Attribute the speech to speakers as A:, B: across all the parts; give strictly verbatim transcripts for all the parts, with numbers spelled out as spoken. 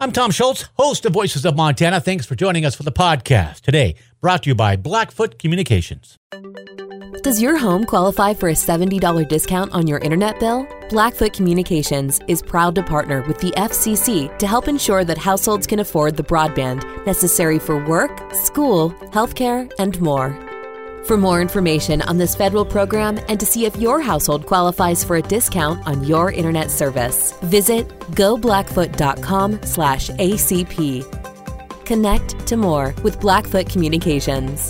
A: I'm Tom Schultz, host of Voices of Montana. Thanks for joining us for the podcast. Today, brought to you by Blackfoot Communications.
B: Does your home qualify for a seventy dollars discount on your internet bill? Blackfoot Communications is proud to partner with the F C C to help ensure that households can afford the broadband necessary for work, school, healthcare, and more. For more information on this federal program and to see if your household qualifies for a discount on your internet service, visit go blackfoot dot com slash A C P. Connect to more with Blackfoot Communications.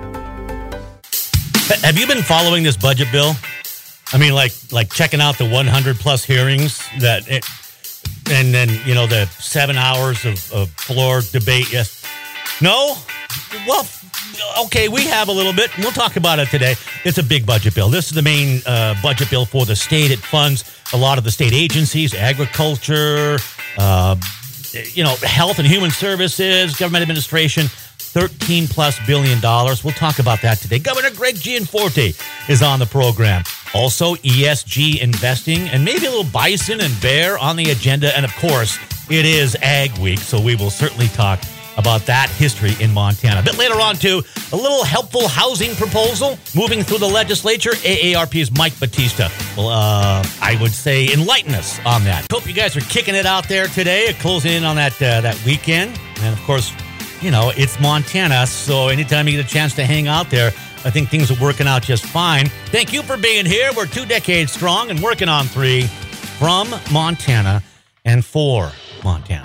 A: Have you been following this budget bill? I mean, like like checking out the one hundred plus hearings that, it, and then, you know, the seven hours of, of floor debate. Yes. No? Well, okay, we have a little bit. We'll talk about it today. It's a big budget bill. This is the main uh, budget bill for the state. It funds a lot of the state agencies, agriculture, uh, you know, health and human services, government administration, thirteen plus billion dollars. We'll talk about that today. Governor Greg Gianforte is on the program. Also, E S G investing and maybe a little bison and bear on the agenda. And of course, it is Ag Week, so we will certainly talk about that history in Montana. A bit later on, too, a little helpful housing proposal moving through the legislature. A A R P's Mike Batista will, uh, I would say, enlighten us on that. Hope you guys are kicking it out there today, closing in on that uh, that weekend. And, of course, you know, it's Montana, so anytime you get a chance to hang out there, I think things are working out just fine. Thank you for being here. We're two decades strong and working on three from Montana and for Montana.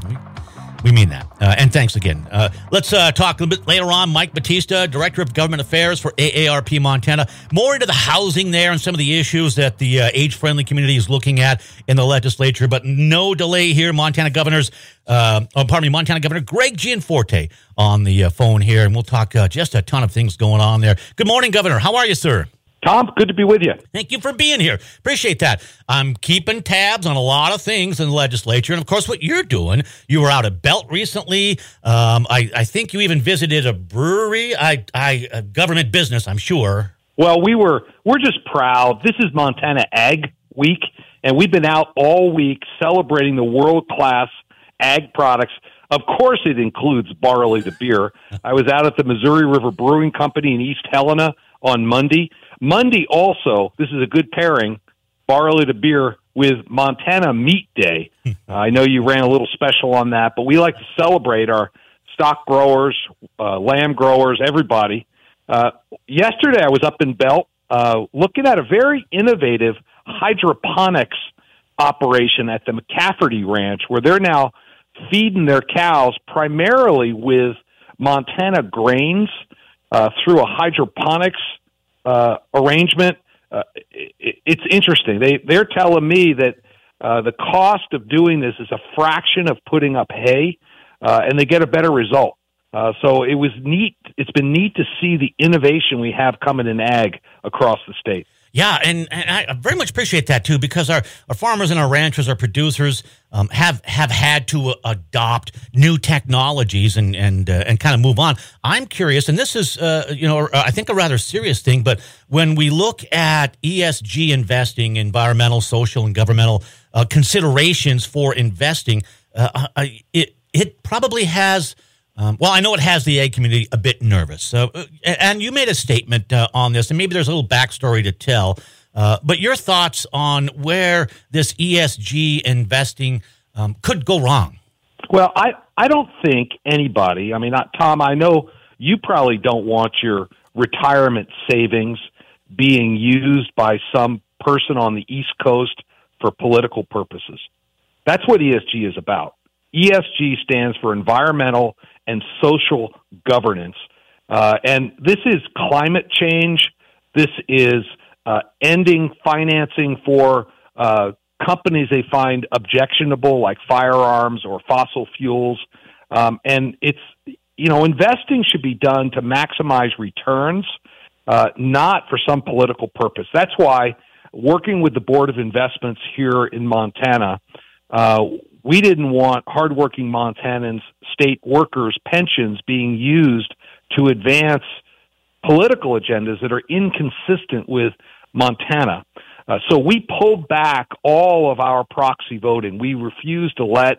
A: We mean that. Uh, and thanks again. Uh, let's uh, talk a little bit later on. Mike Batista, Director of Government Affairs for A A R P Montana. More into the housing there and some of the issues that the uh, age-friendly community is looking at in the legislature. But no delay here. Montana Governor's, uh, oh, pardon me, Montana Governor Greg Gianforte on the uh, phone here. And we'll talk uh, just a ton of things going on there. Good morning, Governor. How are you, sir?
C: Tom, good to be with you.
A: Thank you for being here. Appreciate that. I'm keeping tabs on a lot of things in the legislature. And, of course, what you're doing, you were out at Belt recently. Um, I, I think you even visited a brewery, I, I, a government business, I'm sure.
C: Well, we were, we're just proud. This is Montana Ag Week, and we've been out all week celebrating the world-class ag products. Of course, it includes Barley the beer. I was out at the Missouri River Brewing Company in East Helena on Monday. Monday also, this is a good pairing, Barley the beer with Montana Meat Day. uh, I know you ran a little special on that, but we like to celebrate our stock growers, uh, lamb growers, everybody. Uh, yesterday I was up in Belt uh, looking at a very innovative hydroponics operation at the McCafferty Ranch, where they're now feeding their cows primarily with Montana grains uh, through a hydroponics Uh, arrangement. Uh, it, it's interesting. They they're telling me that uh, the cost of doing this is a fraction of putting up hay, uh, and they get a better result. Uh, so it was neat. It's been neat to see the innovation we have coming in ag across the state.
A: Yeah, and, and I very much appreciate that, too, because our, our farmers and our ranchers, our producers um, have have had to adopt new technologies and and uh, and kind of move on. I'm curious, and this is, uh, you know, I think a rather serious thing, but when we look at E S G investing, environmental, social, and governmental uh, considerations for investing, uh, it it probably has... Um, well, I know it has the ag community a bit nervous. So, uh, and you made a statement uh, on this, and maybe there's a little backstory to tell. Uh, but your thoughts on where this E S G investing um, could go wrong?
C: Well, I, I don't think anybody, I mean, not, Tom, I know you probably don't want your retirement savings being used by some person on the East Coast for political purposes. That's what E S G is about. E S G stands for environmental and social governance. Uh, and this is climate change. This is uh, ending financing for uh, companies they find objectionable, like firearms or fossil fuels. Um, and it's, you know, investing should be done to maximize returns, uh, not for some political purpose. That's why working with the Board of Investments here in Montana, uh, we didn't want hardworking Montanans, state workers' pensions being used to advance political agendas that are inconsistent with Montana. Uh, so we pulled back all of our proxy voting. We refused to let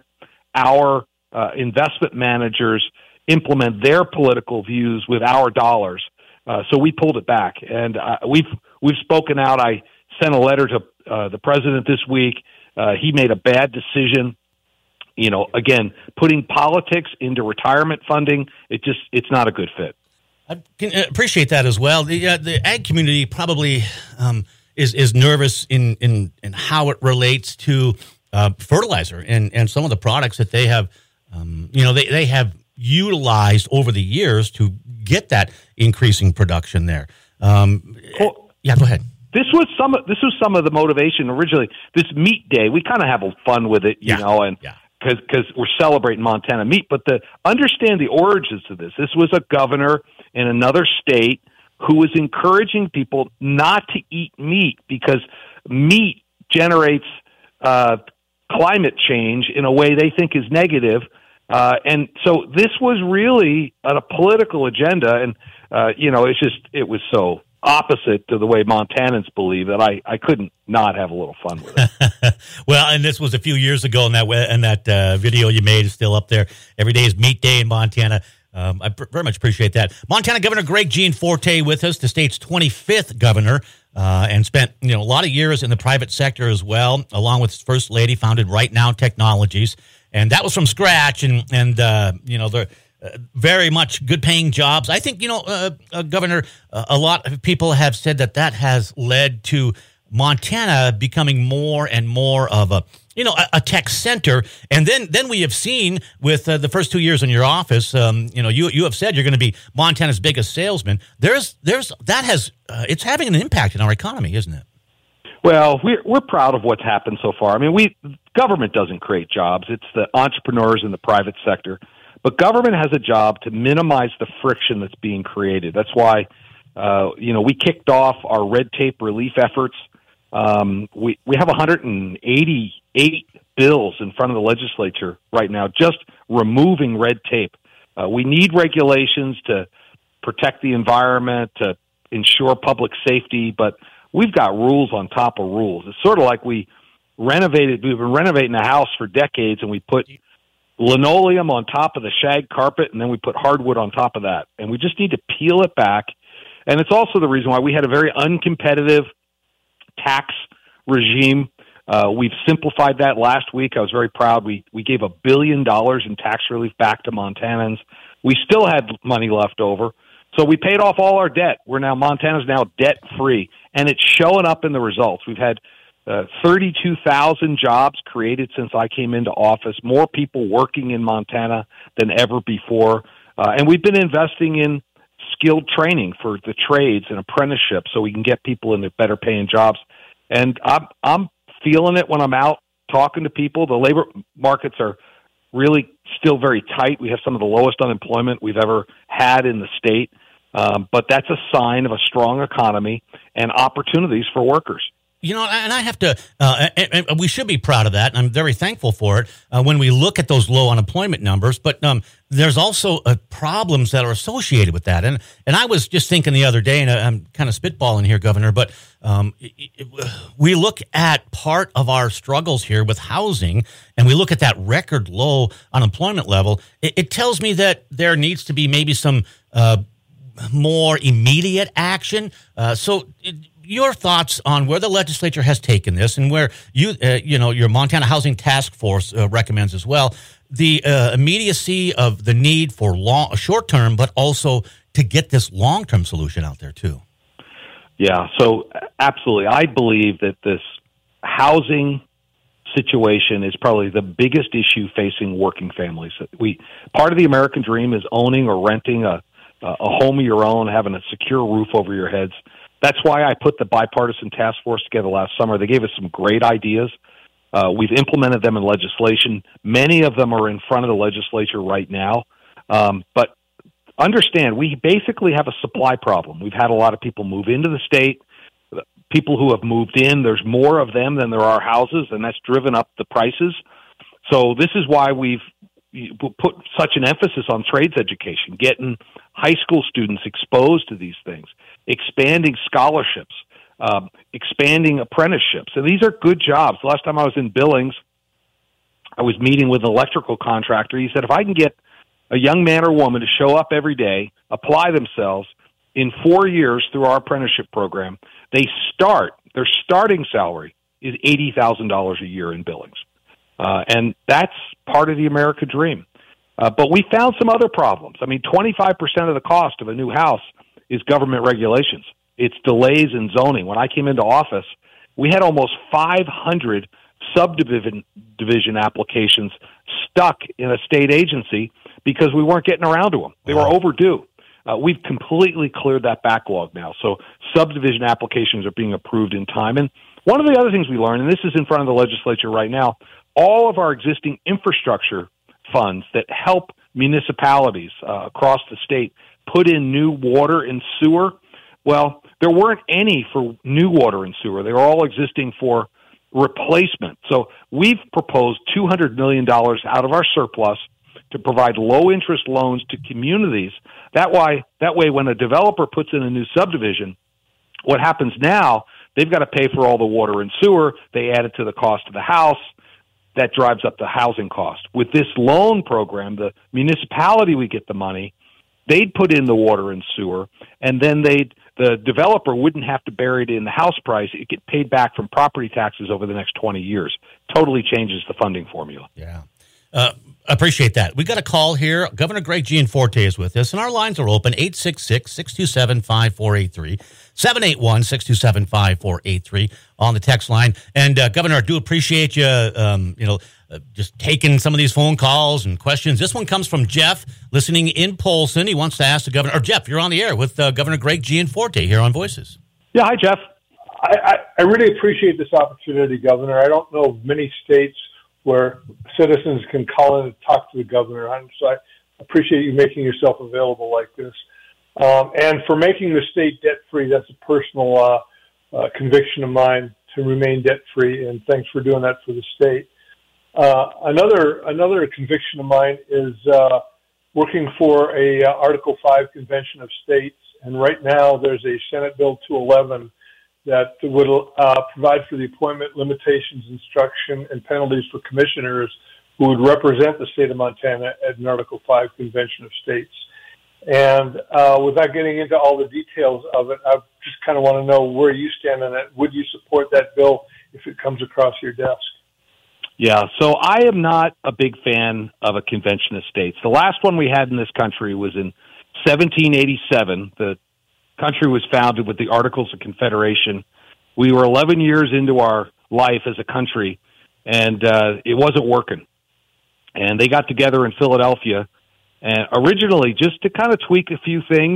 C: our uh, investment managers implement their political views with our dollars. Uh, so we pulled it back, and uh, we've we've spoken out. I sent a letter to uh, the president this week. Uh, he made a bad decision. You know, again, putting politics into retirement funding, it just it's not a good fit.
A: I can appreciate that as well. The uh, the ag community probably um, is is nervous in, in, in how it relates to uh, fertilizer and, and some of the products that they have. Um, you know, they, they have utilized over the years to get that increasing production there. Um,
C: well,
A: yeah, go ahead.
C: This was some. This was some of the motivation originally. This meat day, we kind of have fun with it, you
A: yeah.
C: know, and.
A: Yeah.
C: Because we're celebrating Montana meat, but the understand the origins of this. This was a governor in another state who was encouraging people not to eat meat because meat generates uh, climate change in a way they think is negative. Uh, and so this was really a political agenda, and uh, you know, it's just it was so opposite to the way Montanans believe that I, I couldn't not have a little fun with it.
A: Well, and this was a few years ago, and that and that uh, video you made is still up there. Every day is meat day in Montana. Um, I pr- very much appreciate that. Montana Governor Greg Gianforte with us, the state's twenty-fifth governor, uh, and spent you know a lot of years in the private sector as well, along with his first lady, founded Right Now Technologies, and that was from scratch. And and uh, you know the. Uh, very much good-paying jobs. I think, you know, uh, uh, Governor, uh, a lot of people have said that that has led to Montana becoming more and more of a, you know, a, a tech center. And then then we have seen with uh, the first two years in your office, um, you know, you you have said you're going to be Montana's biggest salesman. There's there's that has uh, it's having an impact in our economy, isn't it?
C: Well, we're we're proud of what's happened so far. I mean, we government doesn't create jobs; it's the entrepreneurs in the private sector. But government has a job to minimize the friction that's being created. That's why, uh, you know, we kicked off our red tape relief efforts. Um, we, we have one hundred eighty-eight bills in front of the legislature right now, just removing red tape. Uh, we need regulations to protect the environment, to ensure public safety, but we've got rules on top of rules. It's sort of like we renovated, we've been renovating a house for decades, and we put linoleum on top of the shag carpet, and then we put hardwood on top of that. And we just need to peel it back. And it's also the reason why we had a very uncompetitive tax regime. Uh, we've simplified that last week. I was very proud. We we gave a billion dollars in tax relief back to Montanans. We still had money left over. So we paid off all our debt. We're now, Montana's now debt-free. And it's showing up in the results. We've had Uh, thirty-two thousand jobs created since I came into office, more people working in Montana than ever before. Uh, and we've been investing in skilled training for the trades and apprenticeships so we can get people into better paying jobs. And I'm, I'm feeling it when I'm out talking to people. The labor markets are really still very tight. We have some of the lowest unemployment we've ever had in the state. Um, but that's a sign of a strong economy and opportunities for workers.
A: You know, and I have to, uh, and, and we should be proud of that, and I'm very thankful for it uh, when we look at those low unemployment numbers. But um, there's also uh, problems that are associated with that. And and I was just thinking the other day, and I'm kind of spitballing here, Governor, but um, it, it, we look at part of our struggles here with housing, and we look at that record low unemployment level. It, it tells me that there needs to be maybe some uh, more immediate action. Uh, so. It, Your thoughts on where the legislature has taken this, and where you, uh, you know, your Montana Housing Task Force uh, recommends as well, the uh, immediacy of the need for long, short term, but also to get this long term solution out there too.
C: Yeah, so absolutely, I believe that this housing situation is probably the biggest issue facing working families. We part of the American dream is owning or renting a a home of your own, having a secure roof over your heads. That's why I put the bipartisan task force together last summer. They gave us some great ideas. Uh, we've implemented them in legislation. Many of them are in front of the legislature right now. Um, but understand, we basically have a supply problem. We've had a lot of people move into the state. People who have moved in, there's more of them than there are houses, and that's driven up the prices. So this is why we've put such an emphasis on trades education, getting high school students exposed to these things, expanding scholarships, um, expanding apprenticeships. And these are good jobs. The last time I was in Billings, I was meeting with an electrical contractor. He said, if I can get a young man or woman to show up every day, apply themselves in four years through our apprenticeship program, they start, their starting salary is eighty thousand dollars a year in Billings. Uh, and that's part of the America dream. Uh, but we found some other problems. I mean, twenty-five percent of the cost of a new house is government regulations. It's delays in zoning. When I came into office, we had almost five hundred subdivision division applications stuck in a state agency because we weren't getting around to them. They were overdue. Uh, we've completely cleared that backlog now. So subdivision applications are being approved in time. And one of the other things we learned, and this is in front of the legislature right now, all of our existing infrastructure funds that help municipalities uh, across the state put in new water and sewer, well, there weren't any for new water and sewer. They were all existing for replacement. So we've proposed two hundred million dollars out of our surplus to provide low-interest loans to communities. That way, that way, when a developer puts in a new subdivision, what happens now, they've got to pay for all the water and sewer. They add it to the cost of the house. That drives up the housing cost. With this loan program, the municipality would get the money. They'd put in the water and sewer, and then they'd the developer wouldn't have to bury it in the house price. It get paid back from property taxes over the next twenty years. Totally changes the funding formula.
A: Yeah. Uh, appreciate that. We got a call here. Governor Greg Gianforte is with us, and our lines are open, eight six six, six two seven, five four eight three, seven eight one, six two seven, five four eight three on the text line. And, uh, Governor, I do appreciate you, um, you know, uh, just taking some of these phone calls and questions. This one comes from Jeff, listening in Polson. He wants to ask the governor, or Jeff, you're on the air with uh, Governor Greg Gianforte here on Voices.
C: Yeah, hi, Jeff.
D: I, I, I really appreciate this opportunity, Governor. I don't know of many states where citizens can call in and talk to the governor. And so I appreciate you making yourself available like this. Um, and for making the state debt-free, that's a personal uh, uh, conviction of mine to remain debt-free, and thanks for doing that for the state. Uh, another another conviction of mine is uh, working for a uh, Article five Convention of States, and right now there's a Senate Bill two eleven that would uh, provide for the appointment, limitations, instruction, and penalties for commissioners who would represent the state of Montana at an Article five Convention of States. And uh, without getting into all the details of it, I just kind of want to know where you stand on it. Would you support that bill if it comes across your desk?
C: Yeah, so I am not a big fan of a convention of states. The last one we had in this country was in seventeen eighty-seven. The country was founded with the Articles of Confederation. We were eleven years into our life as a country, and uh, it wasn't working. And they got together in Philadelphia, and originally just to kind of tweak a few things.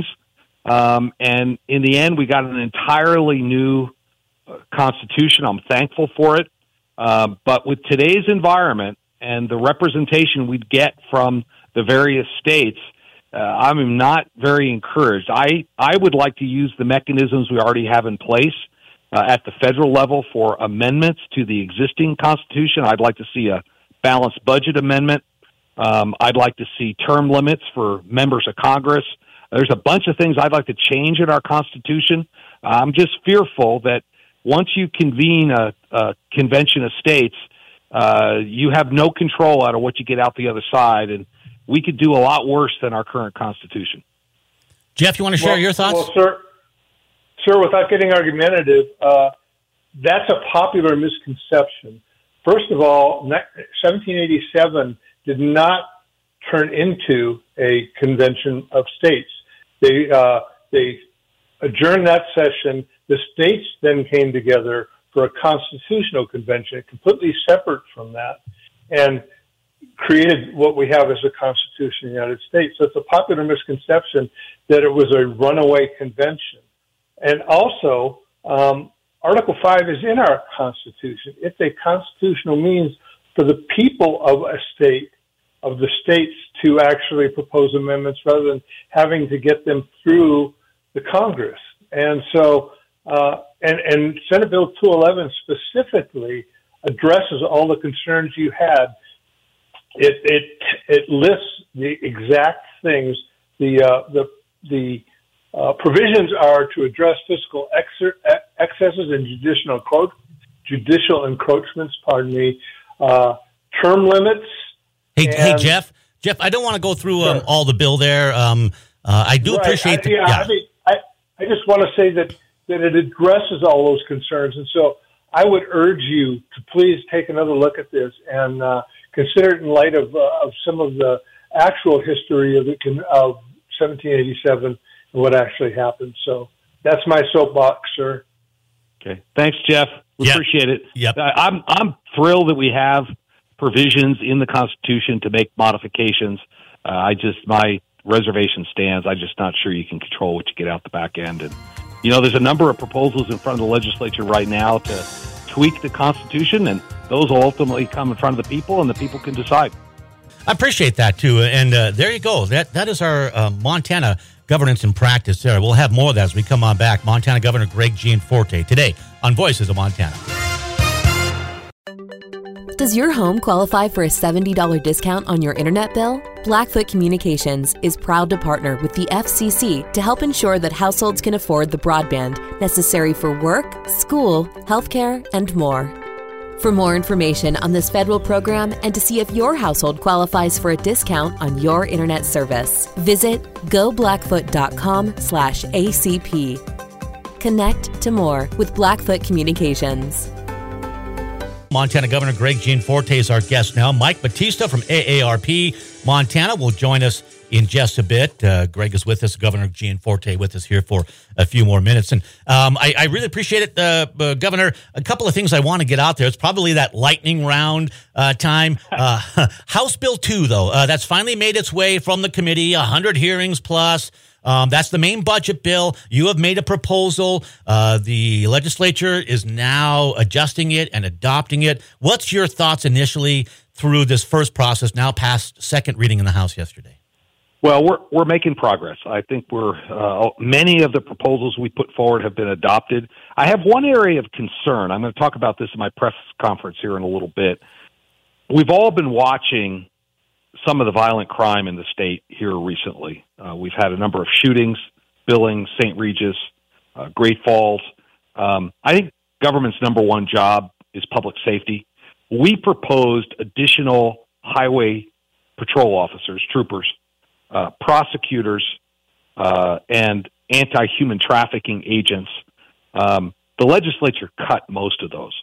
C: Um, and in the end, we got an entirely new uh, constitution. I'm thankful for it. Uh, but with today's environment and the representation we'd get from the various states, uh, I'm not very encouraged. I, I would like to use the mechanisms we already have in place uh, at the federal level for amendments to the existing Constitution. I'd like to see a balanced budget amendment. Um, I'd like to see term limits for members of Congress. There's a bunch of things I'd like to change in our Constitution. I'm just fearful that once you convene a, a convention of states, uh, you have no control out of what you get out the other side, and we could do a lot worse than our current Constitution.
A: Jeff, you want to share
D: well,
A: your thoughts?
D: Well, sir, sir, without getting argumentative, uh, that's a popular misconception. First of all, seventeen eighty-seven did not turn into a convention of states. They uh, they adjourned that session. The states then came together for a constitutional convention, completely separate from that, and created what we have as the Constitution of the United States. So it's a popular misconception that it was a runaway convention. And also, um, Article five is in our Constitution. It's a constitutional means for the people of a state, of the states, to actually propose amendments rather than having to get them through the Congress. And so, uh, and, and Senate Bill two eleven specifically addresses all the concerns you had. It it it lists the exact things. The uh, the the uh, provisions are to address fiscal exer- excesses and judicial encro- judicial encroachments. Pardon me. Uh, term limits.
A: Hey,
D: and,
A: hey, Jeff. Jeff, I don't want to go through um,
D: sure.
A: all the bill there. Um, uh, I do
D: right.
A: appreciate
D: I,
A: the,
D: yeah,
A: yeah.
D: I mean, I, I just want to say that, that it addresses all those concerns. And so I would urge you to please take another look at this and uh, consider it in light of, uh, of some of the actual history of, it, of seventeen eighty-seven and what actually happened. So that's my soapbox, sir.
C: Okay. Thanks, Jeff. We
A: Yep.
C: appreciate it.
A: Yep.
C: I- I'm I'm thrilled that we have provisions in the Constitution to make modifications. Uh, I just my reservation stands. I'm just not sure you can control what you get out the back end. And you know, there's a number of proposals in front of the legislature right now to tweak the Constitution, and those will ultimately come in front of the people, and the people can decide.
A: I appreciate that, too. And uh, there you go. That That is our uh, Montana governance in practice there. We'll have more of that as we come on back. Montana Governor Greg Gianforte today on Voices of Montana.
B: Does your home qualify for a seventy dollars discount on your internet bill? Blackfoot Communications is proud to partner with the F C C to help ensure that households can afford the broadband necessary for work, school, healthcare, and more. For more information on this federal program and to see if your household qualifies for a discount on your internet service, visit go blackfoot dot com slash A C P. Connect to more with Blackfoot Communications.
A: Montana Governor Greg Gianforte is our guest now. Mike Batista from A A R P Montana will join us in just a bit. Uh, Greg is with us, Governor Gianforte with us here for a few more minutes. And um, I, I really appreciate it, uh, uh, Governor. A couple of things I want to get out there. It's probably that lightning round uh, time. Uh, House Bill two, though, uh, that's finally made its way from the committee, one hundred hearings plus. Um, that's the main budget bill. You have made a proposal. Uh, the legislature is now adjusting it and adopting it. What's your thoughts initially through this first process, now past second reading in the House yesterday?
C: Well, we're we're making progress. I think we're uh, many of the proposals we put forward have been adopted. I have one area of concern. I'm going to talk about this in my press conference here in a little bit. We've all been watching some of the violent crime in the state here recently. Uh, we've had a number of shootings, Billings, Saint Regis, uh, Great Falls. Um, I think government's number one job is public safety. We proposed additional highway patrol officers, troopers, uh, prosecutors, uh, and anti-human trafficking agents. Um, the legislature cut most of those.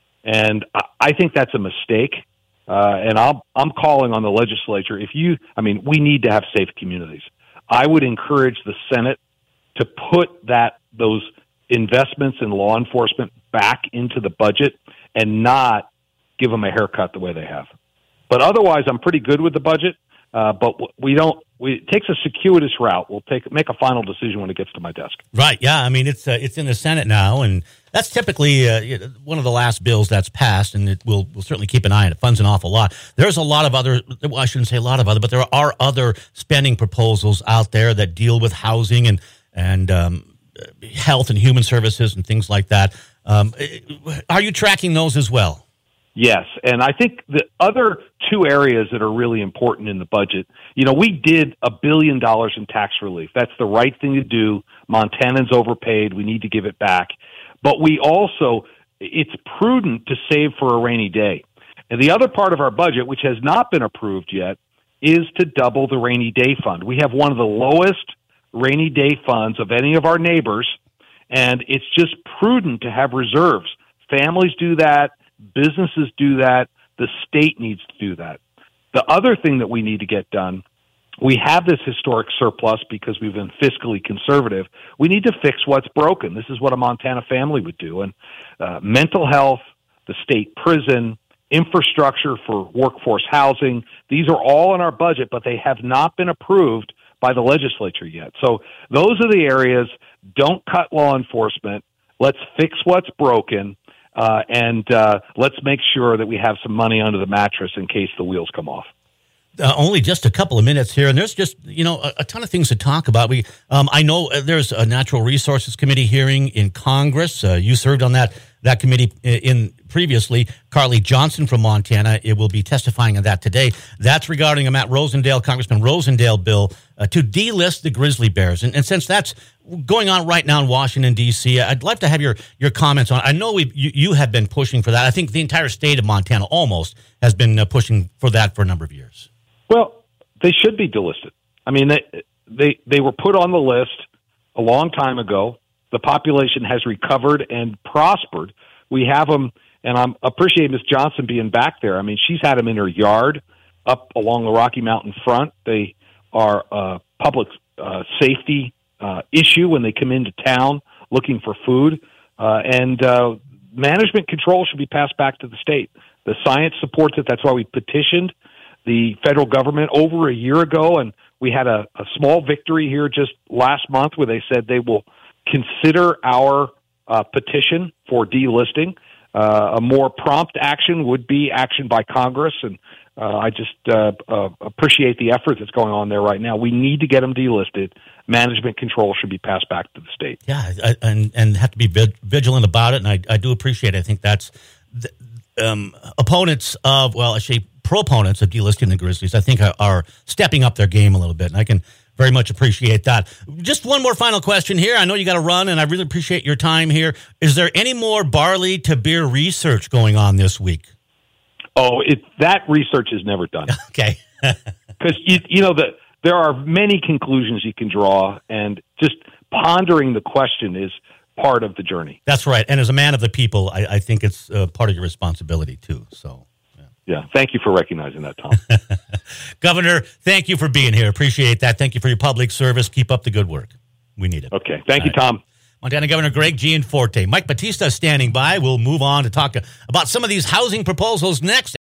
C: And I, I think that's a mistake. Uh, and I'll, I'm calling on the legislature. If you, I mean, we need to have safe communities. I would encourage the Senate to put that those investments in law enforcement back into the budget and not give them a haircut the way they have. But otherwise, I'm pretty good with the budget. Uh, but we don't. We, it takes a circuitous route. We'll take make a final decision when it gets to my desk.
A: Right. Yeah. I mean, it's uh, it's in the Senate now, and that's typically uh, one of the last bills that's passed, and it will we'll certainly keep an eye on it. Funds an awful lot. There's a lot of other. Well, I shouldn't say a lot of other, but there are other spending proposals out there that deal with housing and and um, health and human services and things like that. Um, are you tracking those as well?
C: Yes, and I think the other two areas that are really important in the budget, you know, we did a billion dollars in tax relief. That's the right thing to do. Montanans overpaid. We need to give it back. But we also, it's prudent to save for a rainy day. And the other part of our budget, which has not been approved yet, is to double the rainy day fund. We have one of the lowest rainy day funds of any of our neighbors, and it's just prudent to have reserves. Families do that. Businesses do that. The state needs to do that. The other thing that we need to get done, we have this historic surplus because we've been fiscally conservative. We need to fix what's broken. This is what a Montana family would do. And uh, mental health, the state prison, infrastructure for workforce housing, these are all in our budget, but they have not been approved by the legislature yet. So those are the areas. Don't cut law enforcement. Let's fix what's broken. Uh, and uh, let's make sure that we have some money under the mattress in case the wheels come off.
A: Uh, only just a couple of minutes here, and there's just you know a, a ton of things to talk about. We, um, I know there's a Natural Resources Committee hearing in Congress. Uh, you served on that that committee in previously. Carly Johnson from Montana, it will be testifying on that today. That's regarding a Matt Rosendale, Congressman Rosendale bill uh, to delist the grizzly bears. And, and since that's going on right now in Washington, D C, I'd like to have your, your comments on it. I know we you, you have been pushing for that. I think the entire state of Montana almost has been uh, pushing for that for a number of years.
C: Well, they should be delisted. I mean, they, they, they were put on the list a long time ago. The population has recovered and prospered. We have them, and I appreciate Miz Johnson being back there. I mean, she's had them in her yard up along the Rocky Mountain front. They are a public uh, safety uh, issue when they come into town looking for food, uh, and uh, management control should be passed back to the state. The science supports it. That's why we petitioned the federal government over a year ago, and we had a, a small victory here just last month where they said they will consider our uh, petition for delisting. Uh, a more prompt action would be action by Congress, and uh, I just uh, uh, appreciate the effort that's going on there right now. We need to get them delisted. Management control should be passed back to the state.
A: Yeah, I, and and have to be vigilant about it, and I, I do appreciate it. I think that's the, um, opponents of, well, actually proponents of delisting the Grizzlies, I think are, are stepping up their game a little bit, and I can very much appreciate that. Just one more final question here. I know you got to run, and I really appreciate your time here. Is there any more barley to beer research going on this week?
C: Oh, it, that research is never done.
A: Okay.
C: Because, you, you know, the, there are many conclusions you can draw, and just pondering the question is part of the journey.
A: That's right. And as a man of the people, I, I think it's uh, part of your responsibility, too. So.
C: Yeah, thank you for recognizing that, Tom.
A: Governor, thank you for being here. Appreciate that. Thank you for your public service. Keep up the good work. We need it.
C: Okay. Thank All you,
A: right.
C: Tom.
A: Montana Governor Greg Gianforte. Mike Batista standing by. We'll move on to talk about some of these housing proposals next.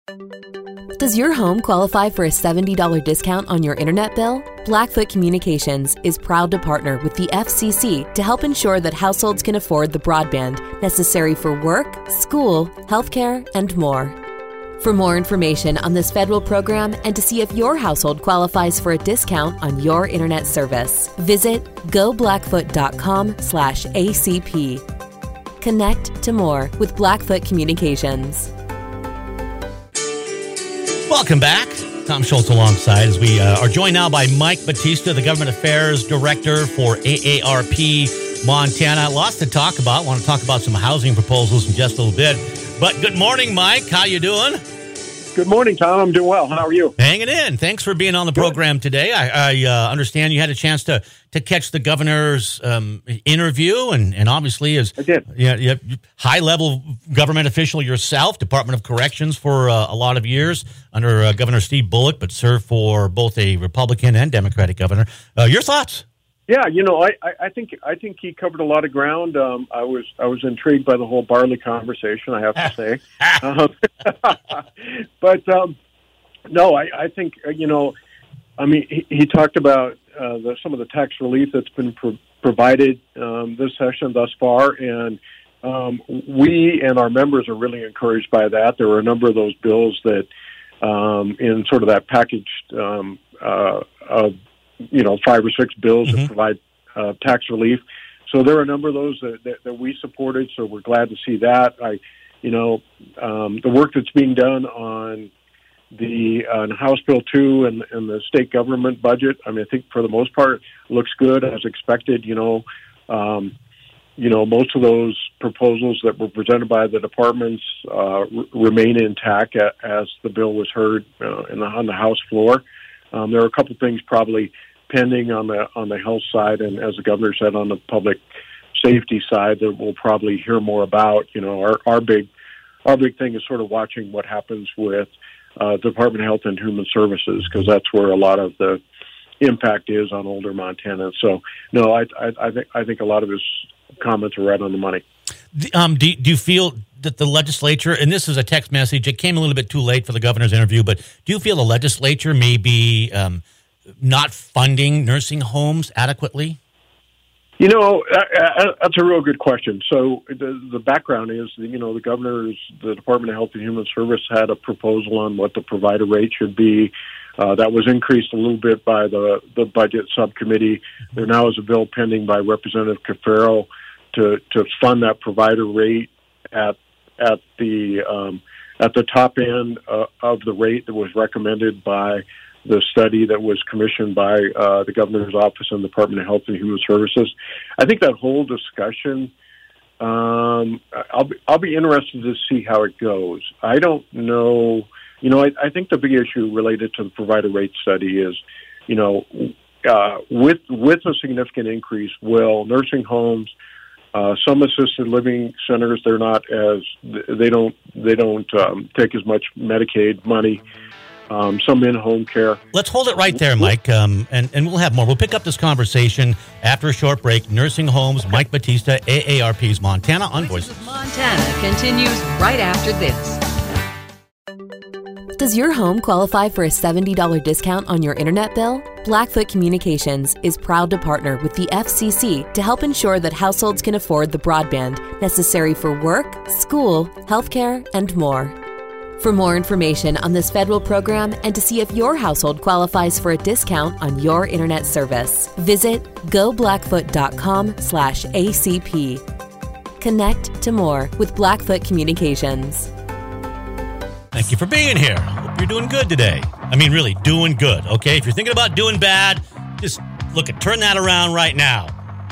B: Does your home qualify for a seventy dollars discount on your internet bill? Blackfoot Communications is proud to partner with the F C C to help ensure that households can afford the broadband necessary for work, school, healthcare, and more. For more information on this federal program and to see if your household qualifies for a discount on your internet service, visit goblackfoot.com slash ACP. Connect to more with Blackfoot Communications.
A: Welcome back. Tom Schultz alongside as we uh, are joined now by Mike Batista, the Government Affairs Director for A A R P Montana. Lots to talk about. Want to talk about some housing proposals in just a little bit. But good morning, Mike. How you doing?
E: Good morning, Tom. I'm doing well. How are you?
A: Hanging in. Thanks for being on the program today. I, I uh, understand you had a chance to, to catch the governor's um, interview, and, and obviously as
E: I did.
A: Yeah, you, you, high-level government official yourself, Department of Corrections for uh, a lot of years under uh, Governor Steve Bullock, but served for both a Republican and Democratic governor. Uh, your thoughts?
E: Yeah, you know, I, I, I think I think he covered a lot of ground. Um, I was I was intrigued by the whole barley conversation, I have to say. um, but um, no, I, I think uh, you know, I mean, he, he talked about uh, the, some of the tax relief that's been pro- provided um, this session thus far, and um, we and our members are really encouraged by that. There were a number of those bills that, um, in sort of that packaged um, uh, of you know, five or six bills mm-hmm. that provide uh, tax relief. So there are a number of those that, that, that we supported, so we're glad to see that. I, you know, um, the work that's being done on the uh, House Bill two and, and the state government budget, I mean, I think for the most part looks good as expected. You know, um, you know, most of those proposals that were presented by the departments uh, r- remain intact a- as the bill was heard uh, in the, on the House floor. Um, there are a couple things probably pending on the on the health side, and as the governor said, on the public safety side, that we'll probably hear more about. You know, our our big our big thing is sort of watching what happens with uh, Department of Health and Human Services, because that's where a lot of the impact is on older Montana. So, no, I I, I think I think a lot of his comments are right on the money.
A: Um, do do you feel that the legislature, and this is a text message, it came a little bit too late for the governor's interview, but do you feel the legislature may be um, not funding nursing homes adequately?
E: You know, uh, that's a real good question. So the, the background is, you know, the governor's, the Department of Health and Human Service had a proposal on what the provider rate should be. Uh, that was increased a little bit by the, the budget subcommittee. There now is a bill pending by Representative Cafaro to, to fund that provider rate at at the um, at the top end uh, of the rate that was recommended by the study that was commissioned by uh, the governor's office and the Department of Health and Human Services. I think that whole discussion, um, I'll be, I'll be interested to see how it goes. I don't know. You know, I, I think the big issue related to the provider rate study is, you know, uh, with with a significant increase, will nursing homes, uh, some assisted living centers, they're not as they don't they don't um, take as much Medicaid money. Um, some in-home care.
A: Let's hold it right there, Mike, um, and, and we'll have more. We'll pick up this conversation after a short break. Nursing homes, Mike Batista, A A R P's Montana on Voices.
F: Montana continues right after this.
B: Does your home qualify for a seventy dollars discount on your internet bill? Blackfoot Communications is proud to partner with the F C C to help ensure that households can afford the broadband necessary for work, school, healthcare, and more. For more information on this federal program and to see if your household qualifies for a discount on your internet service, visit go blackfoot dot com slash A C P. Connect to more with Blackfoot Communications.
A: Thank you for being here. Hope you're doing good today. I mean, really, doing good, okay? If you're thinking about doing bad, just look at turn that around right now.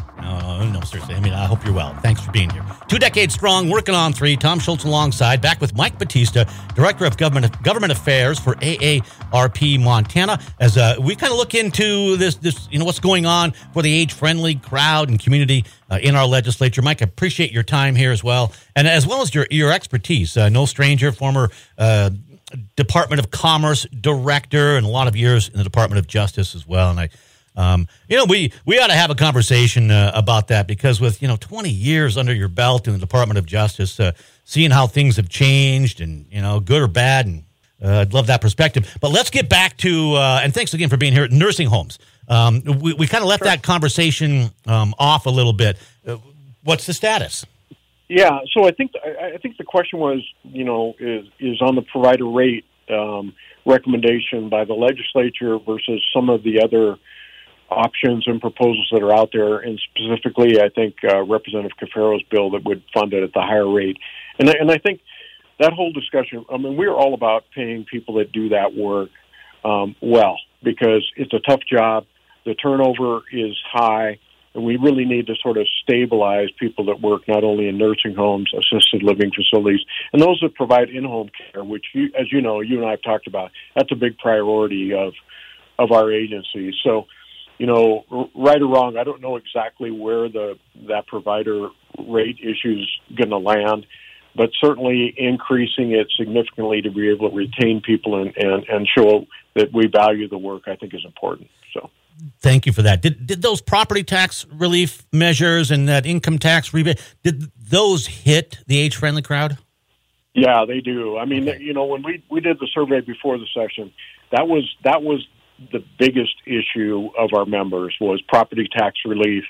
A: No, no, seriously. I mean, I hope you're well. Thanks for being here. Two decades strong, working on three. Tom Schultz alongside, back with Mike Batista, Director of Government Government Affairs for A A R P Montana, as uh, we kind of look into this, this, you know, what's going on for the age-friendly crowd and community uh, in our legislature. Mike, I appreciate your time here as well, and as well as your your expertise. Uh, no stranger, former uh, Department of Commerce Director, and a lot of years in the Department of Justice as well, and I. Um, you know, we, we ought to have a conversation uh, about that because with, you know, twenty years under your belt in the Department of Justice, uh, seeing how things have changed and, you know, good or bad, and uh, I'd love that perspective. But let's get back to, uh, and thanks again for being here, nursing homes. Um, we we kind of left sure. that conversation um, off a little bit. Uh, what's the status?
E: Yeah, so I think I think the question was, you know, is is on the provider rate um, recommendation by the legislature versus some of the other options and proposals that are out there, and specifically, I think uh, Representative Cafero's bill that would fund it at the higher rate. And I, and I think that whole discussion, I mean, we're all about paying people that do that work um, well, because it's a tough job. The turnover is high, and we really need to sort of stabilize people that work not only in nursing homes, assisted living facilities, and those that provide in-home care, which, you, as you know, you and I have talked about, that's a big priority of of our agency. So, you know, right or wrong, I don't know exactly where the that provider rate issue is going to land, but certainly increasing it significantly to be able to retain people and, and, and show that we value the work, I think, is important. So,
A: thank you for that. Did did those property tax relief measures and that income tax rebate, did those hit the age-friendly crowd?
E: Yeah, they do. I mean, okay. you know, when we, we did the survey before the session, that was that was the biggest issue of our members was property tax relief.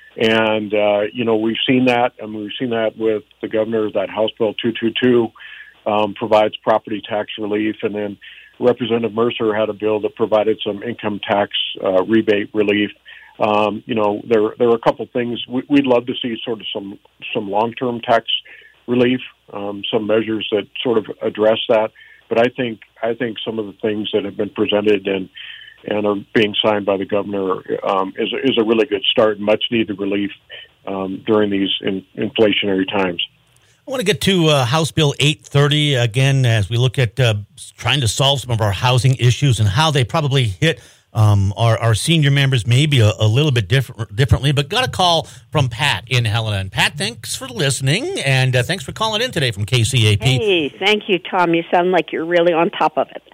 E: And, uh, you know, we've seen that, and we've seen that with the governor, that House Bill two twenty-two um, provides property tax relief. And then Representative Mercer had a bill that provided some income tax uh, rebate relief. Um, you know, there, there are a couple things. We, we'd love to see sort of some, some long-term tax relief, um, some measures that sort of address that. But I think, I think some of the things that have been presented and and are being signed by the governor um, is, is a really good start and much-needed relief um, during these in, inflationary times.
A: I want to get to uh, House Bill eight thirty again as we look at uh, trying to solve some of our housing issues and how they probably hit um, our, our senior members maybe a, a little bit different, differently. But got a call from Pat in Helena. And Pat, thanks for listening, and uh, thanks for calling in today from K C A P.
G: Hey, thank you, Tom. You sound like you're really on top of it.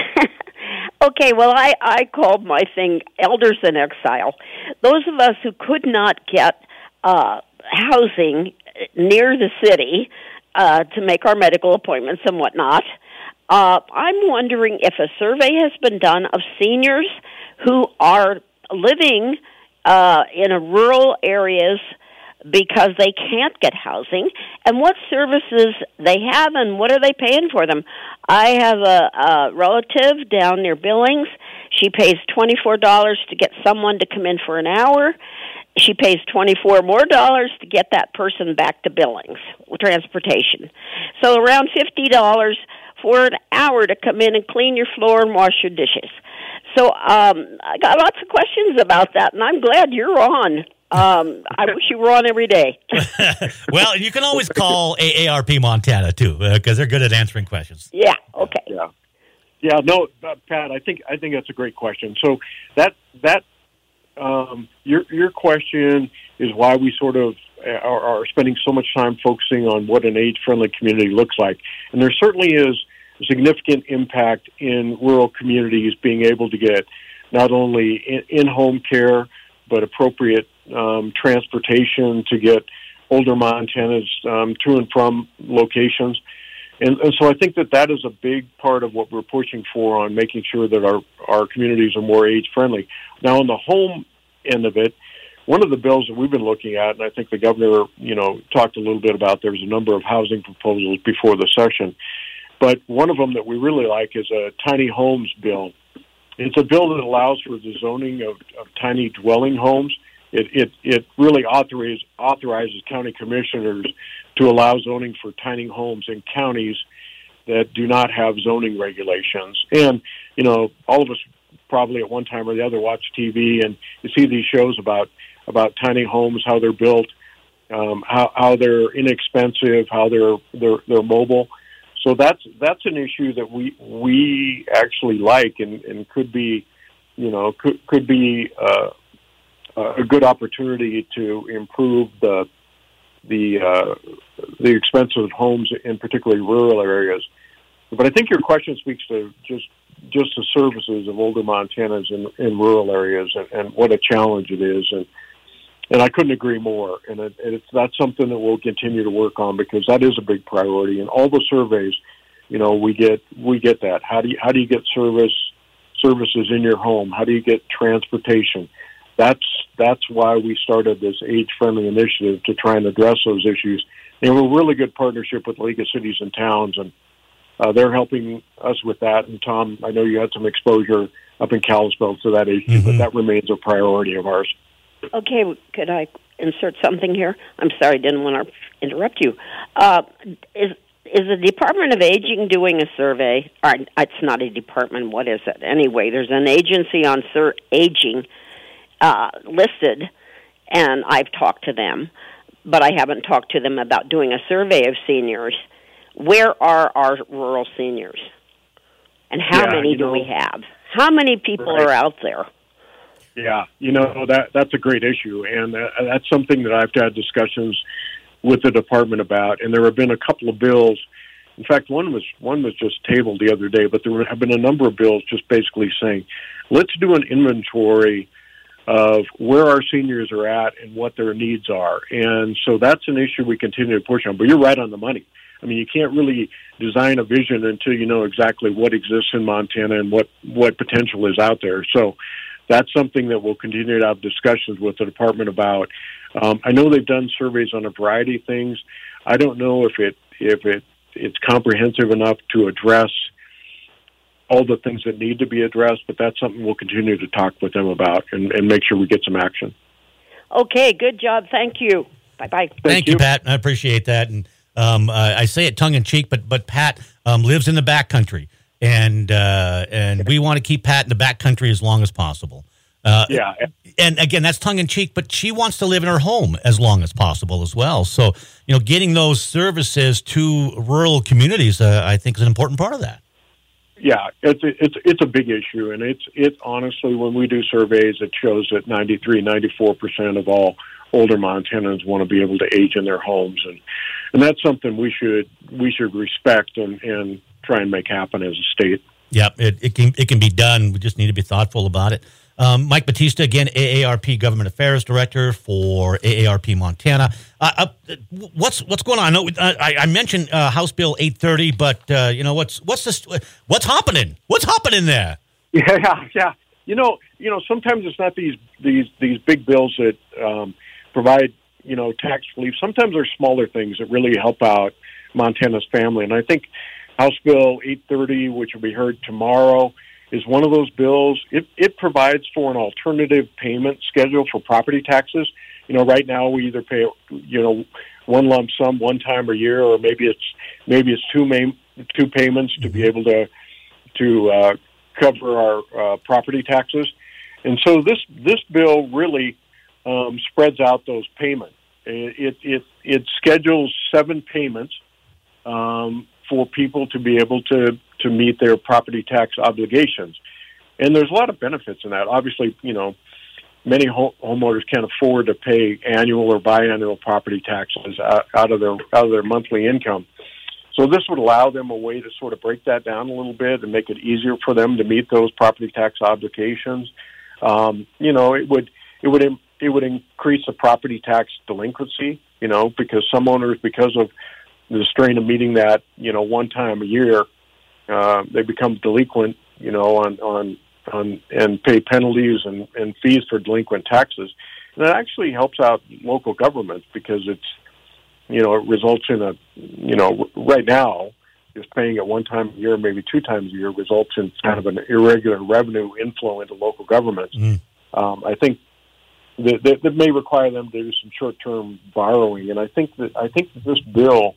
G: Okay, well, I, I called my thing Elders in Exile. Those of us who could not get uh, housing near the city uh, to make our medical appointments and whatnot, uh, I'm wondering if a survey has been done of seniors who are living uh, in a rural areas because they can't get housing, and what services they have and what are they paying for them. I have a, a relative down near Billings. She pays twenty-four dollars to get someone to come in for an hour. she pays twenty-four more dollars to get that person back to Billings, transportation. So around fifty dollars for an hour to come in and clean your floor and wash your dishes. So um, I got lots of questions about that, and I'm glad you're on. Um, I wish you were on every day.
A: Well, you can always call A A R P Montana, too, because uh, they're good at answering questions.
G: Yeah, okay.
E: Yeah, yeah. No, uh, Pat, I think I think that's a great question. So that that um, your your question is why we sort of are, are spending so much time focusing on what an age-friendly community looks like, and there certainly is a significant impact in rural communities being able to get not only in, in-home care but appropriate um, transportation to get older Montanans um, to and from locations. And, and so I think that that is a big part of what we're pushing for on making sure that our, our communities are more age-friendly. Now, on the home end of it, one of the bills that we've been looking at, and I think the governor, you know, talked a little bit about, there's a number of housing proposals before the session. But one of them that we really like is a tiny homes bill. It's a bill that allows for the zoning of, of tiny dwelling homes. It, it, it really authorizes, authorizes county commissioners to allow zoning for tiny homes in counties that do not have zoning regulations. And, you know, all of us probably at one time or the other watch T V and you see these shows about, about tiny homes, how they're built, um, how, how they're inexpensive, how they're, they're, they're mobile. So that's that's an issue that we we actually like and, and could be, you know, could could be uh, a good opportunity to improve the the uh, the expensive homes in particularly rural areas. But I think your question speaks to just just the services of older Montanans in, in rural areas and, and what a challenge it is. And And I couldn't agree more. And it, it's that's something that we'll continue to work on because that is a big priority. And all the surveys, you know, we get we get that. How do you how do you get service services in your home? How do you get transportation? That's that's why we started this age-friendly initiative to try and address those issues. And we're a really good partnership with League of Cities and Towns, and uh, they're helping us with that. And Tom, I know you had some exposure up in Kalispell to that issue, mm-hmm. but that remains a priority of ours.
G: Okay, could I insert something here? I'm sorry, didn't want to interrupt you. Uh, is is the Department of Aging doing a survey? Or it's not a department. What is it? Anyway, there's an agency on sur- aging uh, listed, and I've talked to them, but I haven't talked to them about doing a survey of seniors. Where are our rural seniors? And how
E: yeah,
G: many do
E: know,
G: we have? How many people
E: right.
G: are out there?
E: Yeah, you know, that that's a great issue, and uh, that's something that I've had discussions with the department about, and there have been a couple of bills. In fact, one was one was just tabled the other day, but there have been a number of bills just basically saying, let's do an inventory of where our seniors are at and what their needs are. And so that's an issue we continue to push on, but you're right on the money. I mean, you can't really design a vision until you know exactly what exists in Montana and what, what potential is out there. So that's something that we'll continue to have discussions with the department about. Um, I know they've done surveys on a variety of things. I don't know if it if it it's comprehensive enough to address all the things that need to be addressed, but that's something we'll continue to talk with them about and, and make sure we get some action.
G: Okay, good job. Thank you. Bye-bye.
A: Thank, Thank you, you, Pat. I appreciate that. And um, uh, I say it tongue-in-cheek, but but Pat um, lives in the backcountry. And uh, and we want to keep Pat in the backcountry as long as possible. Uh,
E: yeah.
A: And again, that's tongue in cheek, but she wants to live in her home as long as possible as well. So, you know, getting those services to rural communities, uh, I think, is an important part of that.
E: Yeah, it's a, it's it's a big issue, and it's it honestly, when we do surveys, it shows that ninety-three, ninety-four percent of all older Montanans want to be able to age in their homes, and and that's something we should we should respect and, and try and make happen as a state.
A: Yep, it, it can it can be done. We just need to be thoughtful about it. Um, Mike Batista, again, A A R P Government Affairs Director for A A R P Montana. Uh, uh, what's what's going on? I know uh, I, I mentioned uh, House Bill eight thirty, but uh, you know what's what's this? What's happening? What's happening there?
E: Yeah, yeah. You know, you know. Sometimes it's not these these these big bills that um, provide you know tax relief. Sometimes they're smaller things that really help out Montana's family. And I think House Bill eight thirty, which will be heard tomorrow, is one of those bills. It, it provides for an alternative payment schedule for property taxes. You know, right now we either pay, you know, one lump sum one time a year, or maybe it's maybe it's two main, two payments to be able to to uh, cover our uh, property taxes. And so this this bill really um, spreads out those payments. It it it schedules seven payments um, for people to be able to to meet their property tax obligations, and there's a lot of benefits in that. Obviously, you know, many home, homeowners can't afford to pay annual or biannual property taxes out, out of their out of their monthly income. So this would allow them a way to sort of break that down a little bit and make it easier for them to meet those property tax obligations. Um, you know, it would it would it would increase the property tax delinquency. You know, because some owners, because of the strain of meeting that, you know, one time a year, uh, they become delinquent. You know, on on on and pay penalties and, and fees for delinquent taxes. And that actually helps out local governments because it's, you know, it results in a, you know, right now, just paying it one time a year, maybe two times a year, results in kind of an irregular revenue inflow into local governments. Mm. Um, I think that, that, that may require them to do some short-term borrowing, and I think that I think that this bill,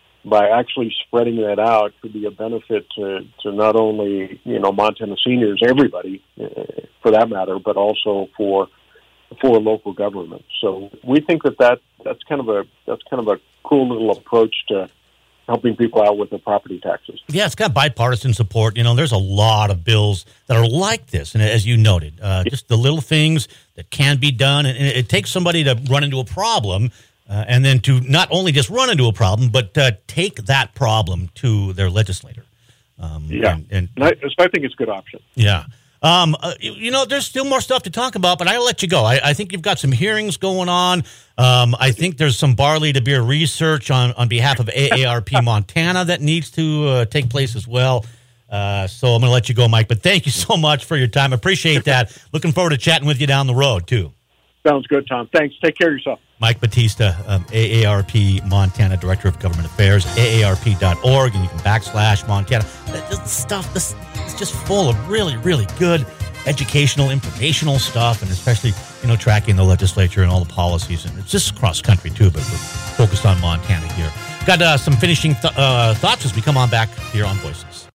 E: by actually spreading that out, could be a benefit to, to not only, you know, Montana seniors, everybody, uh, for that matter, but also for for local government. So we think that, that that's kind of a that's kind of a cool little approach to helping people out with their property taxes.
A: Yeah, it's got bipartisan support. You know, there's a lot of bills that are like this, and as you noted, uh, just the little things that can be done, and it, it takes somebody to run into a problem. Uh, and then to not only just run into a problem, but uh, take that problem to their legislator. Um,
E: yeah, and, and, and I, so I think it's a good option.
A: Yeah. Um, uh, you know, there's still more stuff to talk about, but I'll let you go. I, I think you've got some hearings going on. Um, I think there's some barley to beer research on, on behalf of A A R P Montana that needs to uh, take place as well. Uh, so I'm going to let you go, Mike. But thank you so much for your time. Appreciate that. Looking forward to chatting with you down the road, too.
E: Sounds good, Tom. Thanks. Take care of yourself.
A: Mike Batista, um, A A R P Montana Director of Government Affairs, A A R P dot org, and you can backslash Montana. This stuff, this is just full of really, really good educational, informational stuff, and especially, you know, tracking the legislature and all the policies. And it's just cross country too, but we're focused on Montana here. Got uh, some finishing th- uh, thoughts as we come on back here on Voices.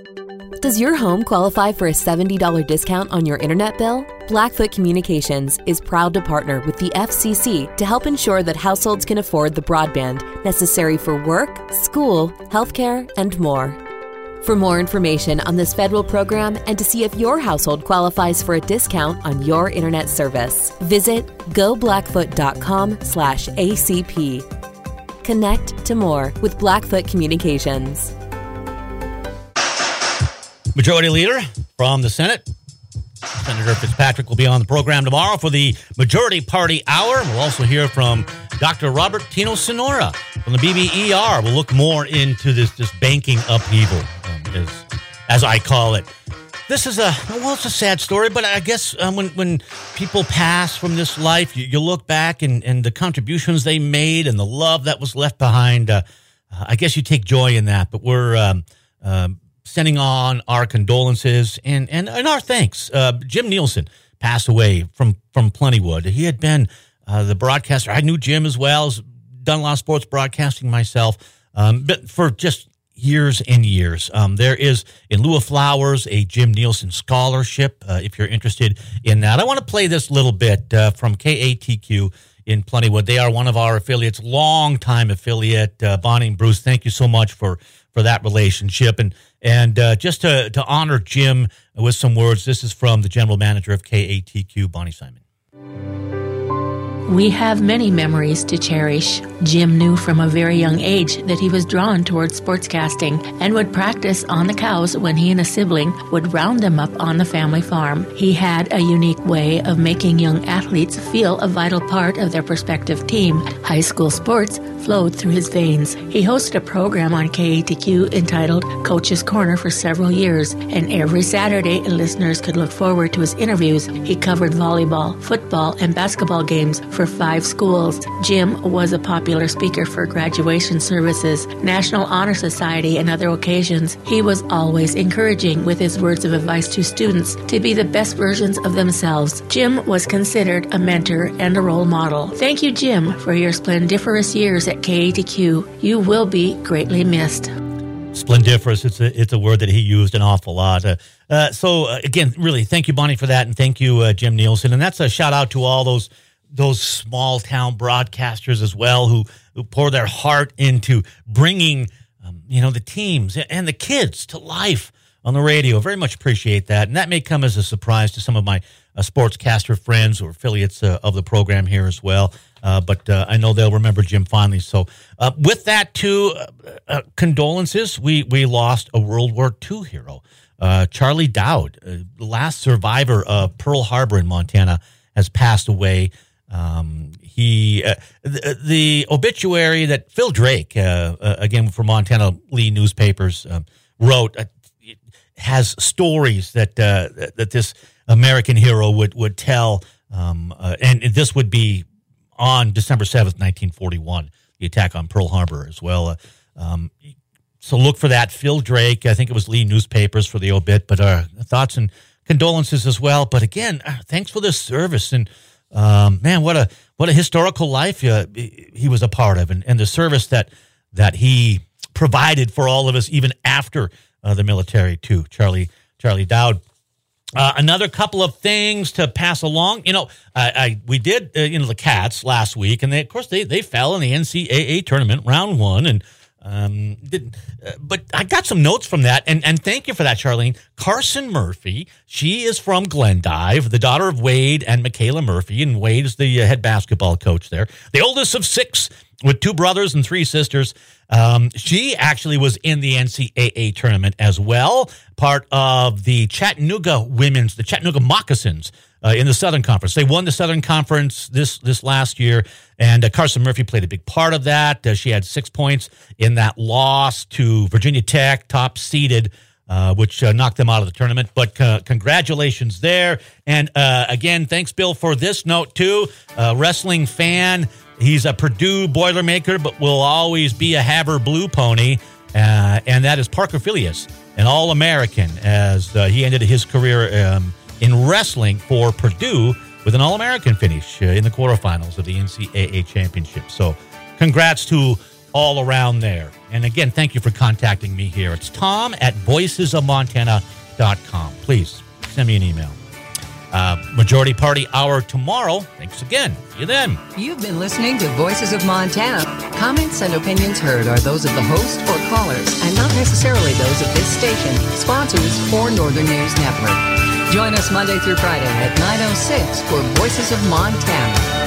B: Does your home qualify for a seventy dollars discount on your internet bill? Blackfoot Communications is proud to partner with the F C C to help ensure that households can afford the broadband necessary for work, school, healthcare, and more. For more information on this federal program and to see if your household qualifies for a discount on your internet service, visit go blackfoot dot com slash A C P. Connect to more with Blackfoot Communications.
A: Majority Leader from the Senate, Senator Fitzpatrick, will be on the program tomorrow for the Majority Party Hour. We'll also hear from Doctor Robert Tino Sonora from the B B E R. We'll look more into this, this banking upheaval, um, as, as I call it. This is a, well, it's a sad story, but I guess um, when, when people pass from this life, you, you look back and, and the contributions they made and the love that was left behind. Uh, I guess you take joy in that, but we're um, um, sending on our condolences and, and, and our thanks. Uh, Jim Nielsen passed away from, from Plentywood. He had been uh, the broadcaster. I knew Jim as well, as done a lot of sports broadcasting myself, um, but for just years and years. Um, there is, in lieu of flowers, a Jim Nielsen scholarship, uh, if you're interested in that. I want to play this little bit uh, from K A T Q in Plentywood. They are one of our affiliates, long-time affiliate. Uh, Bonnie and Bruce, thank you so much for, for that relationship. And and uh, just to, to honor Jim with some words, this is from the general manager of K A T Q, Bonnie Simon.
H: We have many memories to cherish. Jim knew from a very young age that he was drawn towards sportscasting and would practice on the cows when he and a sibling would round them up on the family farm. He had a unique way of making young athletes feel a vital part of their prospective team. High school sports flowed through his veins. He hosted a program on K A T Q entitled Coach's Corner for several years, and every Saturday, listeners could look forward to his interviews. He covered volleyball, football, and basketball games for five schools. Jim was a popular speaker for graduation services, National Honor Society, and other occasions. He was always encouraging with his words of advice to students to be the best versions of themselves. Jim was considered a mentor and a role model. Thank you, Jim, for your splendiferous years at K A T Q. You will be greatly missed.
A: Splendiferous, it's a, it's a word that he used an awful lot. Uh, uh, so, uh, again, really, thank you, Bonnie, for that, and thank you, uh, Jim Nielsen. And that's a shout-out to all those those small-town broadcasters as well who, who pour their heart into bringing, um, you know, the teams and the kids to life on the radio. Very much appreciate that. And that may come as a surprise to some of my uh, sportscaster friends or affiliates uh, of the program here as well. Uh, but uh, I know they'll remember Jim fondly. So uh, with that, too, uh, uh, condolences. We we lost a World War Two hero. Uh, Charlie Dowd, uh, the last survivor of Pearl Harbor in Montana, has passed away. Um, he uh, the, the obituary that Phil Drake, uh, uh, again for Montana Lee newspapers, uh, wrote uh, has stories that uh, that this American hero would would tell, um, uh, and this would be on December seventh, nineteen forty-one, the attack on Pearl Harbor as well. Uh, um, so look for that. Phil Drake, I think it was Lee newspapers for the obit, but uh, thoughts and condolences as well. But again, uh, thanks for this service. And um, man, what a what a historical life uh, he was a part of, and, and the service that that he provided for all of us, even after uh, the military too. Charlie Charlie Dowd. Uh, another couple of things to pass along. You know, I, I we did uh, you know the Cats last week, and they of course they they fell in the N C double A tournament round one, and um, did, uh, but I got some notes from that, and and thank you for that, Charlene. Carson Murphy, she is from Glendive, the daughter of Wade and Michaela Murphy, and Wade is the uh, head basketball coach there, the oldest of six with two brothers and three sisters. Um, she actually was in the N C double A tournament as well, part of the Chattanooga women's, the Chattanooga Moccasins uh, in the Southern Conference. They won the Southern Conference this this last year, and uh, Carson Murphy played a big part of that. Uh, she had six points in that loss to Virginia Tech, top seeded, uh, which uh, knocked them out of the tournament. But uh, congratulations there. And uh, again, thanks, Bill, for this note too. Uh, wrestling fan. He's a Purdue Boilermaker, but will always be a Havre Blue Pony, uh, and that is Parker Phileas, an All-American, as uh, he ended his career um, in wrestling for Purdue with an All-American finish uh, in the quarterfinals of the N C double A championship. So congrats to all around there. And again, thank you for contacting me here. It's Tom at voices of montana dot com. Please send me an email. Uh, Majority Party Hour tomorrow. Thanks again. See you then.
F: You've been listening to Voices of Montana. Comments and opinions heard are those of the host or callers and not necessarily those of this station, sponsors, or Northern News Network. Join us Monday through Friday at nine oh six for Voices of Montana.